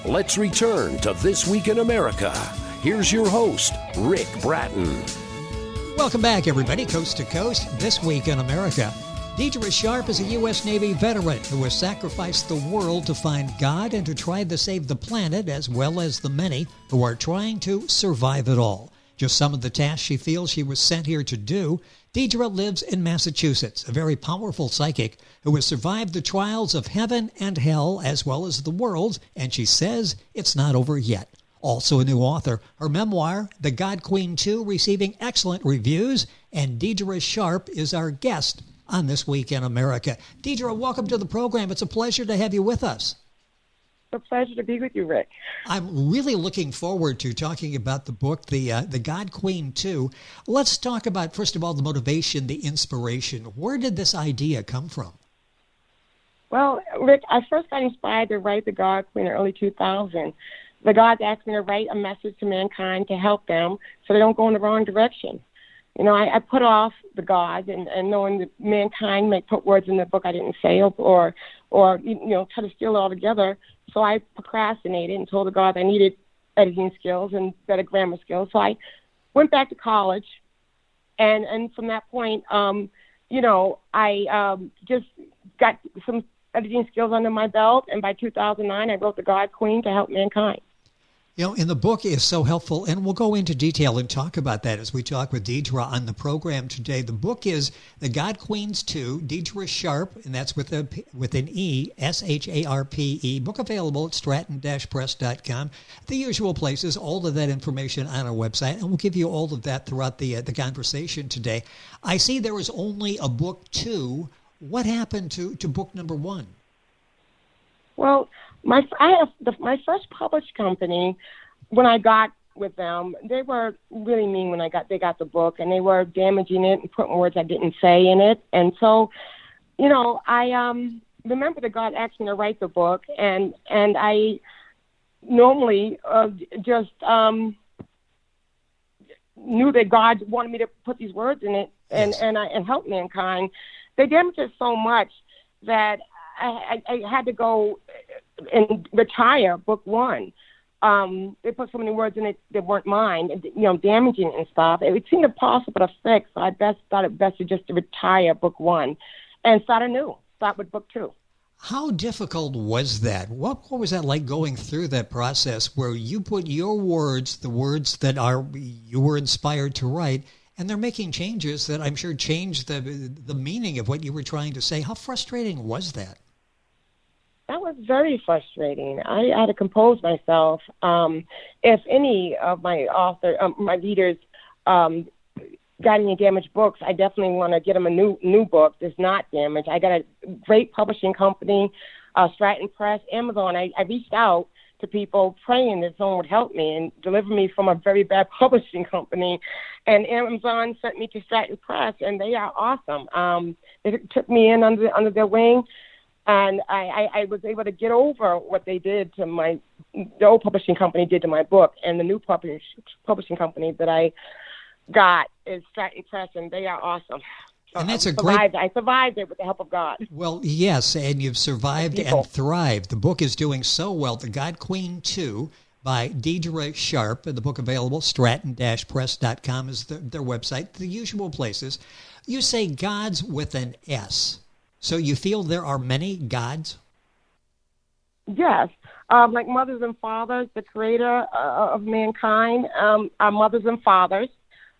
Let's return to This Week in America. Here's your host, Rick Bratton. Welcome back, everybody, coast to coast. This Week in America. Deidre Sharp is a U.S. Navy veteran who has sacrificed the world to find God and to try to save the planet, as well as the many who are trying to survive it all. Just some of the tasks she feels she was sent here to do. Deidre lives in Massachusetts, a very powerful psychic who has survived the trials of heaven and hell, as well as the world, and she says it's not over yet. Also a new author, her memoir, The God Queen 2, receiving excellent reviews, and Deidre Sharp is our guest on This Week in America. Deidre, welcome to the program. It's a pleasure to have you with us. It's a pleasure to be with you, Rick. I'm really looking forward to talking about the book, The God Queen 2. Let's talk about, first of all, the motivation, the inspiration. Where did this idea come from? Well, Rick, I first got inspired to write The God Queen in early 2000. The gods asked me to write a message to mankind to help them so they don't go in the wrong direction. You know, I put off the gods and knowing that mankind may put words in the book I didn't say or try to steal it all together. So I procrastinated and told the gods I needed editing skills and better grammar skills. So I went back to college, and from that point, I just got some editing skills under my belt, and by 2009, I wrote The God Queen to help mankind. You know, and the book is so helpful, and we'll go into detail and talk about that as we talk with Deidre on the program today. The book is The God Queens 2, Deidre Sharp, and that's with an E, S-H-A-R-P-E. Book available at stratton-press.com. The usual places, all of that information on our website, and we'll give you all of that throughout the conversation today. I see there is only a book 2. What happened to book number 1? Well, my first published company, when I got with them, they were really mean when they got the book, and they were damaging it and putting words I didn't say in it. And so, I remember that God asked me to write the book, and I normally just knew that God wanted me to put these words in it and help mankind. They damaged it so much that I had to go and retire book 1. They put so many words in it that weren't mine, damaging it and stuff. It seemed impossible to fix, so I thought it best to retire book 1 and start with book 2. How difficult was that? What was that like going through that process where you put your words, the words that you were inspired to write, and they're making changes that I'm sure changed the meaning of what you were trying to say? How frustrating was that? That was very frustrating. I had to compose myself. If any of my my readers got any damaged books, I definitely want to get them a new book that's not damaged. I got a great publishing company, Stratton Press, Amazon. I reached out to people praying that someone would help me and deliver me from a very bad publishing company. And Amazon sent me to Stratton Press, and they are awesome. They took me in under their wing. And I was able to get over what they did to the old publishing company did to my book, and the new publishing company that I got is Stratton Press, and they are awesome. So and that's I survived it with the help of God. Well, yes, and you've survived and thrived. The book is doing so well. The God Queen 2 by Deidre Sharp, and the book available, stratton-press.com is their website, the usual places. You say gods with an S. So you feel there are many gods? Yes. Like mothers and fathers, the creator of mankind, are mothers and fathers.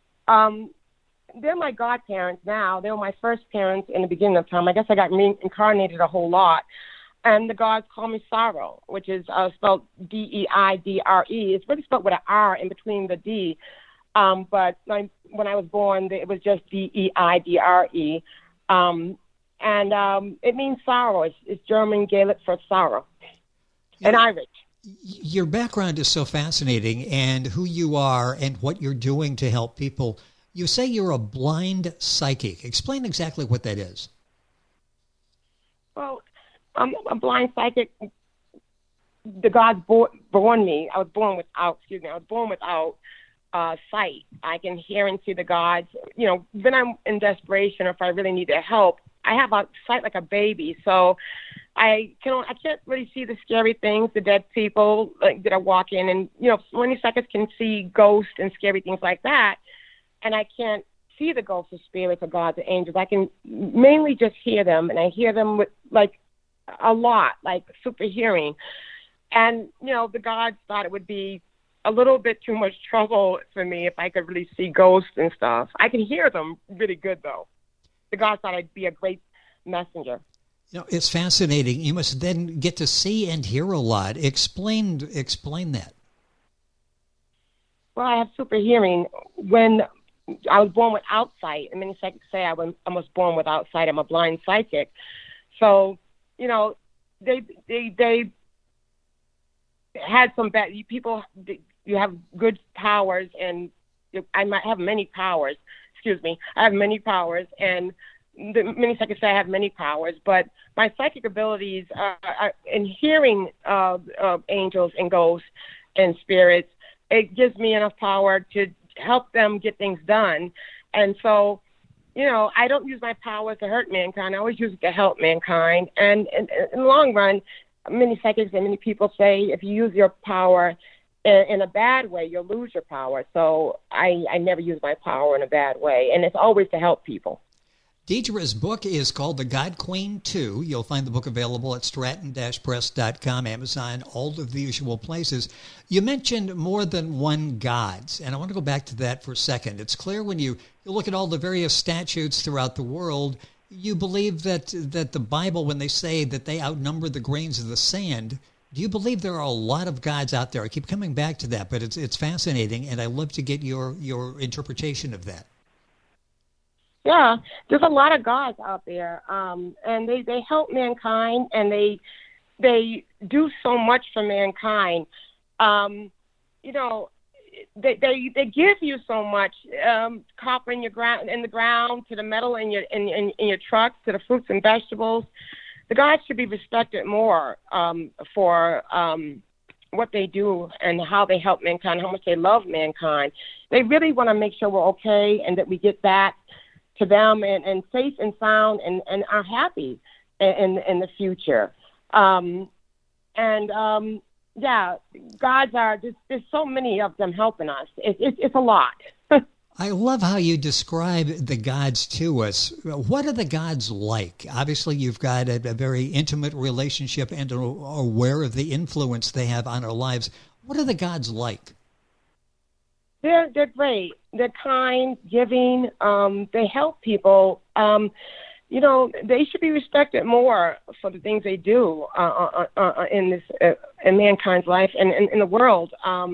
They're my godparents now. They were my first parents in the beginning of time. I guess I got reincarnated a whole lot. And the gods call me Sorrow, which is spelled D-E-I-D-R-E. It's really spelled with an R in between the D. But when I was born, it was just D-E-I-D-R-E. And it means sorrow. It's German Gaelic for sorrow, and Irish. Your background is so fascinating, and who you are and what you're doing to help people. You say you're a blind psychic. Explain exactly what that is. Well, I'm a blind psychic. The gods born me. I was born without sight. I can hear and see the gods. When I'm in desperation or if I really need their help, I have a sight like a baby. So I can't really see the scary things, the dead people that are walking, and many psychics can see ghosts and scary things like that, and I can't see the ghosts or spirits or gods or angels. I can mainly just hear them, and I hear them with a lot, like super hearing. And the gods thought it would be a little bit too much trouble for me if I could really see ghosts and stuff. I can hear them really good though. The gods thought I'd be a great messenger. It's fascinating. You must then get to see and hear a lot. Explain that. Well, I have super hearing. When I was born without sight, and many psychics say I was born without sight. I'm a blind psychic. So, they had some bad people. You have good powers, and I might have many powers. Excuse me. I have many powers, and many psychics say I have many powers, but my psychic abilities in hearing angels and ghosts and spirits, it gives me enough power to help them get things done. And so, I don't use my powers to hurt mankind. I always use it to help mankind. And in the long run, many psychics and many people say if you use your power in a bad way, you'll lose your power. So I never use my power in a bad way, and it's always to help people. Deidre's book is called The God Queen 2. You'll find the book available at stratton-press.com, Amazon, all of the usual places. You mentioned more than one gods, and I want to go back to that for a second. It's clear when you look at all the various statutes throughout the world, you believe that the Bible, when they say that they outnumber the grains of the sand, do you believe there are a lot of gods out there? I keep coming back to that, but it's fascinating, and I'd love to get your interpretation of that. Yeah, there's a lot of gods out there, and they help mankind, and they do so much for mankind. They give you so much, copper in the ground, to the metal in your trucks, to the fruits and vegetables. The gods should be respected more for what they do and how they help mankind, how much they love mankind. They really want to make sure we're okay and that we get back to them and safe and sound and are happy in the future. Gods are, there's so many of them helping us. It's a lot. I love how you describe the gods to us. What are the gods like? Obviously, you've got a very intimate relationship and are aware of the influence they have on our lives. What are the gods like? They're great. They're kind, giving. They help people. They should be respected more for the things they do in mankind's life and in the world.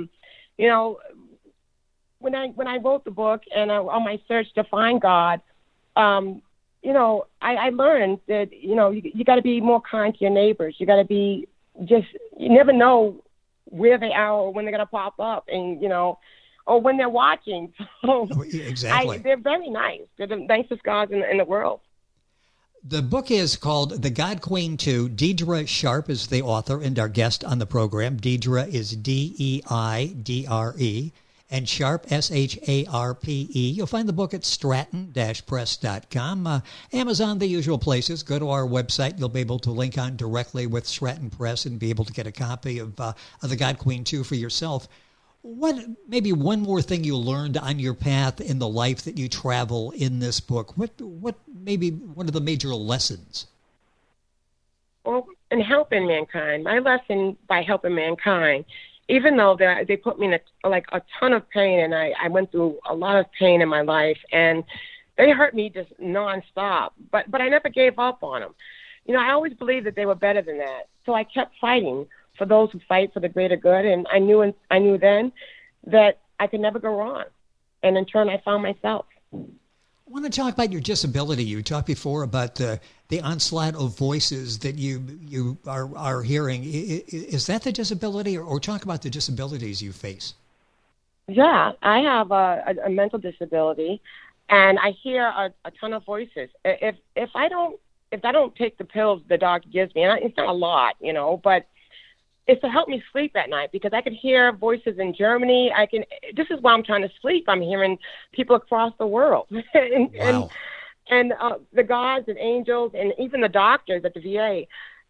When I wrote the book and on my search to find God, I learned that you got to be more kind to your neighbors. You got to be you never know where they are or when they're gonna pop up, and or when they're watching. So exactly. They're very nice. They're the nicest gods in the world. The book is called The God Queen 2. Deidre Sharp is the author and our guest on the program. Deidre is D-E-I-D-R-E. And Sharp, S-H-A-R-P-E. You'll find the book at stratton-press.com. Amazon, the usual places. Go to our website. You'll be able to link on directly with Stratton Press and be able to get a copy of The God Queen 2 for yourself. What, maybe one more thing you learned on your path in the life that you travel in this book? What maybe one of the major lessons? Well, in helping mankind, my lesson by helping mankind, even though they put me in a ton of pain, and I went through a lot of pain in my life, and they hurt me just nonstop. But I never gave up on them. I always believed that they were better than that. So I kept fighting for those who fight for the greater good, and I knew then that I could never go wrong. And in turn, I found myself. I want to talk about your disability. You talked before about the onslaught of voices that you are hearing. Is that the disability, or talk about the disabilities you face? Yeah, I have a mental disability, and I hear a ton of voices. If I don't take the pills the doctor gives me, and it's not a lot, but it's to help me sleep at night, because I can hear voices in Germany. This is why I'm trying to sleep. I'm hearing people across the world. Wow. And the gods and angels and even the doctors at the VA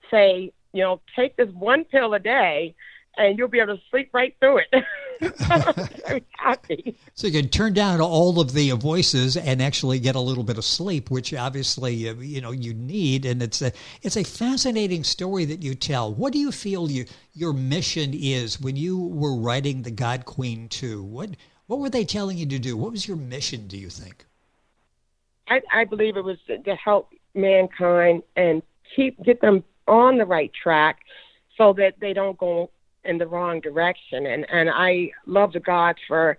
say, take this one pill a day and you'll be able to sleep right through it. I'm very happy. So you can turn down all of the voices and actually get a little bit of sleep, which obviously, you need. And it's a fascinating story that you tell. What do you feel your mission is when you were writing The God Queen 2? What were they telling you to do? What was your mission, do you think? I believe it was to help mankind and get them on the right track so that they don't go in the wrong direction. And I love the gods for,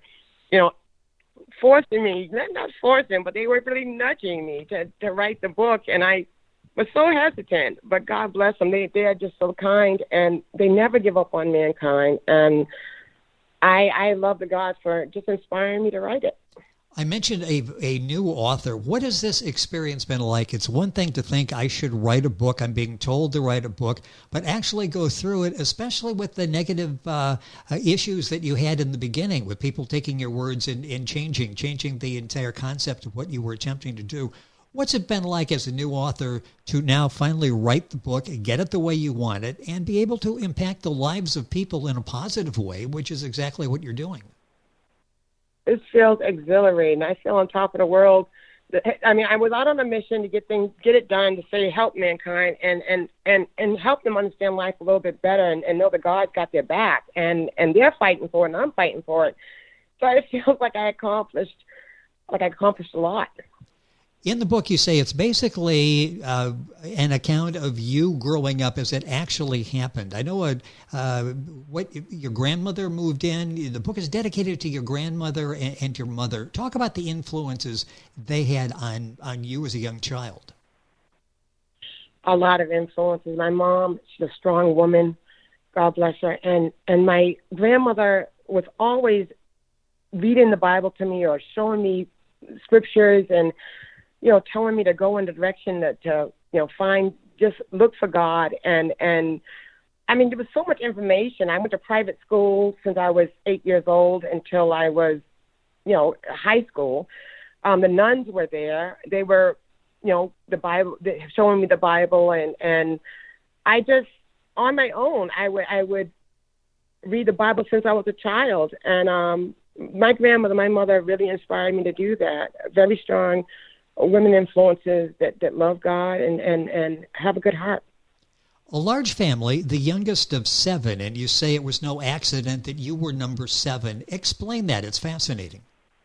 forcing me, not forcing, but they were really nudging me to write the book. And I was so hesitant, but God bless them. They are just so kind, and they never give up on mankind. And I love the gods for just inspiring me to write it. I mentioned a new author. What has this experience been like? It's one thing to think I should write a book. I'm being told to write a book, but actually go through it, especially with the negative issues that you had in the beginning with people taking your words and changing the entire concept of what you were attempting to do. What's it been like as a new author to now finally write the book and get it the way you want it and be able to impact the lives of people in a positive way, which is exactly what you're doing? It feels exhilarating. I feel on top of the world. I was out on a mission to get it done, to say help mankind and help them understand life a little bit better and know that God's got their back and they're fighting for it and I'm fighting for it. So it feels like I accomplished a lot. In the book, you say it's basically an account of you growing up as it actually happened. I know what your grandmother moved in. The book is dedicated to your grandmother and your mother. Talk about the influences they had on you as a young child. A lot of influences. My mom, she's a strong woman. God bless her. And my grandmother was always reading the Bible to me or showing me scriptures and telling me to go in the direction to just look for God. And I mean, there was so much information. I went to private school since I was 8 years old until I was, high school. The nuns were there. They were, the Bible, showing me the Bible. And I just, on my own, I would read the Bible since I was a child. And my grandmother, my mother really inspired me to do that. Very strong women influences that love God and have a good heart. A large family, the youngest of 7, and you say it was no accident that you were number 7. Explain that. It's fascinating.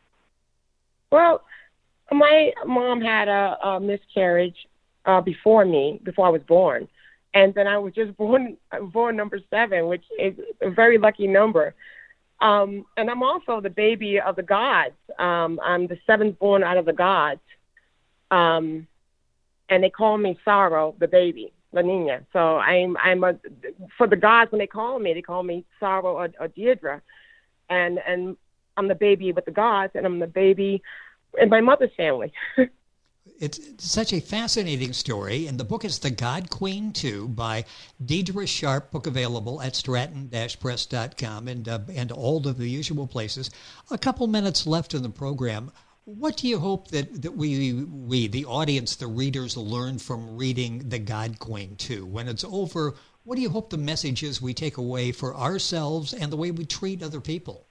Well, my mom had a miscarriage before I was born. And then I was just born number 7, which is a very lucky number. And I'm also the baby of the gods. I'm the 7th born out of the gods. And they call me Sorrow, the baby, La Nina. So for the gods, when they call me Sorrow or Deirdre. And I'm the baby with the gods, and I'm the baby in my mother's family. It's such a fascinating story, and the book is The God Queen 2 by Deidre Sharp, book available at stratton-press.com and all of the usual places. A couple minutes left in the program. What do you hope that we, the audience, the readers, learn from reading The God Queen 2? When it's over, what do you hope the message is we take away for ourselves and the way we treat other people?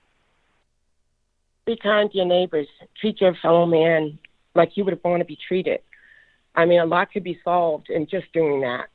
Be kind to your neighbors. Treat your fellow man like you would want to be treated. I mean, a lot could be solved in just doing that.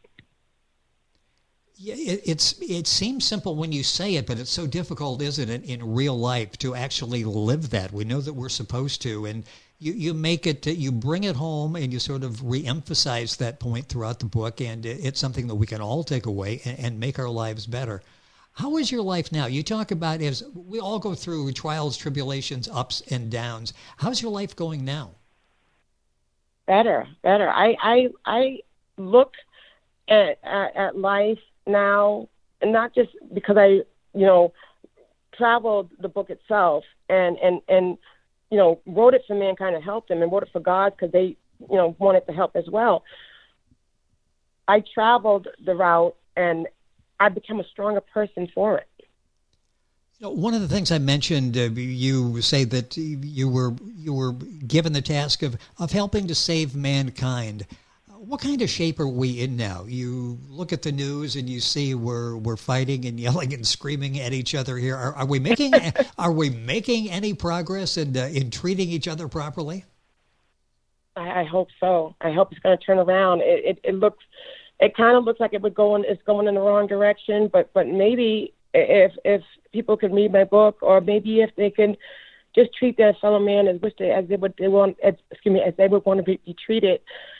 Yeah, it seems simple when you say it, but it's so difficult, isn't it, in real life to actually live that. We know that we're supposed to, and you make it, you bring it home, and you sort of re-emphasize that point throughout the book, and it's something that we can all take away and make our lives better. How is your life now? You talk about, as we all go through trials, tribulations, ups and downs. How's your life going now? Better. I look at life now, and not just because I, traveled the book itself and wrote it for mankind to help them, and wrote it for God because they, wanted to help as well. I traveled the route, and I became a stronger person for it. One of the things I mentioned, you say that you were given the task of helping to save mankind. What kind of shape are we in now? You look at the news and you see we're fighting and yelling and screaming at each other here. Are we making any progress in treating each other properly? I hope so. I hope it's going to turn around. It kind of looks like it's going in the wrong direction. But maybe if people could read my book, or maybe if they can just treat their fellow man as they would want to be treated.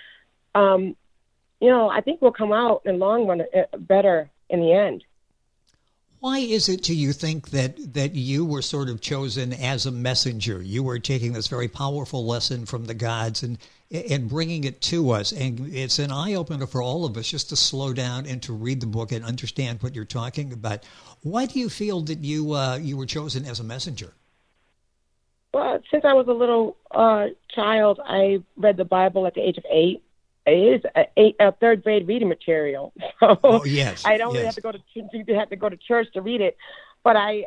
I think we'll come out in the long run better in the end. Why is it, do you think, that you were sort of chosen as a messenger? You were taking this very powerful lesson from the gods and bringing it to us. And it's an eye-opener for all of us just to slow down and to read the book and understand what you're talking about. Why do you feel that you were chosen as a messenger? Well, since I was a little child, I read the Bible at the age of 8. It is a third grade reading material, so yes, I don't really have to go to church to read it. But I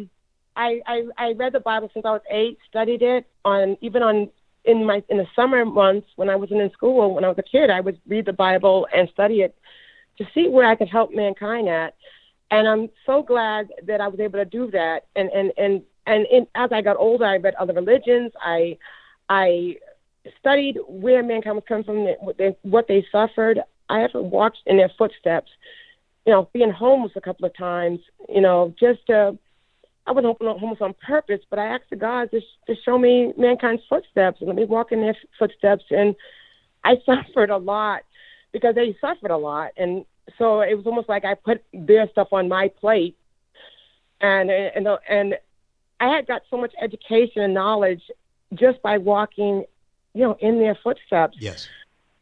read the Bible since I was 8, studied it in the summer months when I wasn't in school. When I was a kid, I would read the Bible and study it to see where I could help mankind at. And I'm so glad that I was able to do that. And as I got older, I read other religions. I studied where mankind was coming from, what they suffered. I have walked in their footsteps, being homeless a couple of times, I wasn't homeless on purpose, but I asked the God to show me mankind's footsteps and let me walk in their footsteps. And I suffered a lot because they suffered a lot. And so it was almost like I put their stuff on my plate. And I had got so much education and knowledge just by walking in their footsteps. Yes.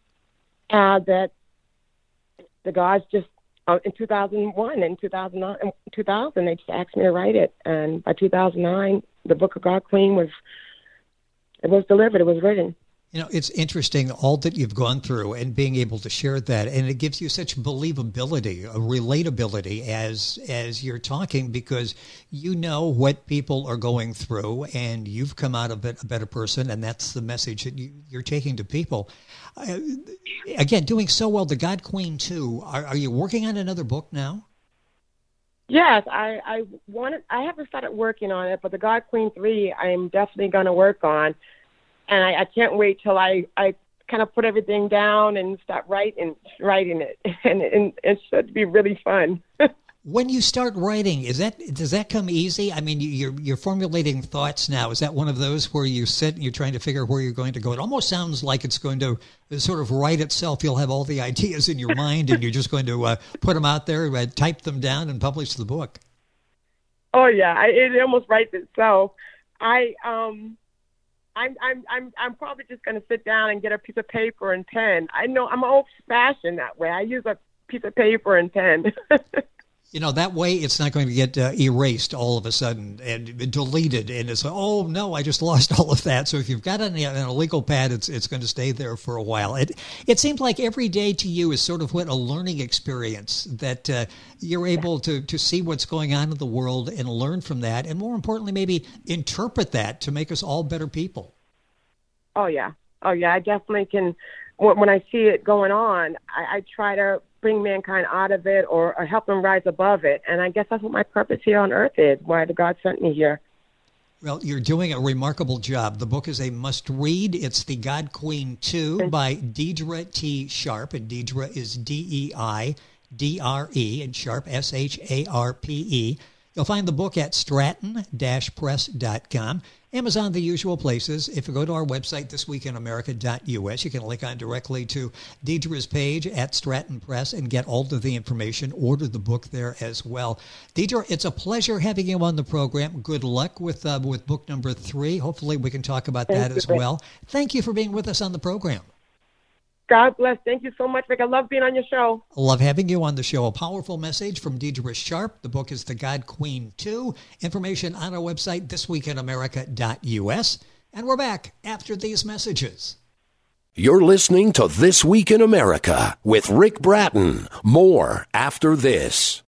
That the gods just, in 2001 and 2000, they just asked me to write it. And by 2009, the Book of God Queen was delivered. It was written. It's interesting, all that you've gone through and being able to share that. And it gives you such believability, relatability as you're talking, because you know what people are going through and you've come out of it a better person. And that's the message that you're taking to people. Again, doing so well, The God Queen 2. Are you working on another book now? Yes, I haven't started working on it, but The God Queen 3, I am definitely going to work on. And I can't wait till I kind of put everything down and start writing it. And it should be really fun. When you start writing, does that come easy? I mean, you're formulating thoughts now. Is that one of those where you sit and you're trying to figure out where you're going to go? It almost sounds like it's going to sort of write itself. You'll have all the ideas in your mind and you're just going to put them out there, type them down, and publish the book. Oh, yeah. It almost writes itself. I'm probably just going to sit down and get a piece of paper and pen. I know I'm old-fashioned that way. I use a piece of paper and pen. That way it's not going to get erased all of a sudden and deleted. And it's like, oh, no, I just lost all of that. So if you've got an illegal pad, it's going to stay there for a while. It seems like every day to you is sort of a learning experience, that you're able to see what's going on in the world and learn from that. And more importantly, maybe interpret that to make us all better people. Oh, yeah. I definitely can. When I see it going on, I try to bring mankind out of it or help them rise above it. And I guess that's what my purpose here on earth is, why the God sent me here. Well, you're doing a remarkable job. The book is a must-read. It's The God Queen 2 by Deidre T. Sharp, and Deidre is Deidre, and Sharp, Sharpe. You'll find the book at stratton-press.com. Amazon, the usual places. If you go to our website, thisweekinamerica.us, you can link on directly to Deidre's page at Stratton Press and get all of the information. Order the book there as well. Deidre, it's a pleasure having you on the program. Good luck with book number 3. Hopefully we can talk about that as well. Thank you for being with us on the program. God bless. Thank you so much, Rick. I love being on your show. I love having you on the show. A powerful message from Deidre Sharp. The book is The God Queen 2. Information on our website, thisweekinamerica.us. And we're back after these messages. You're listening to This Week in America with Rick Bratton. More after this.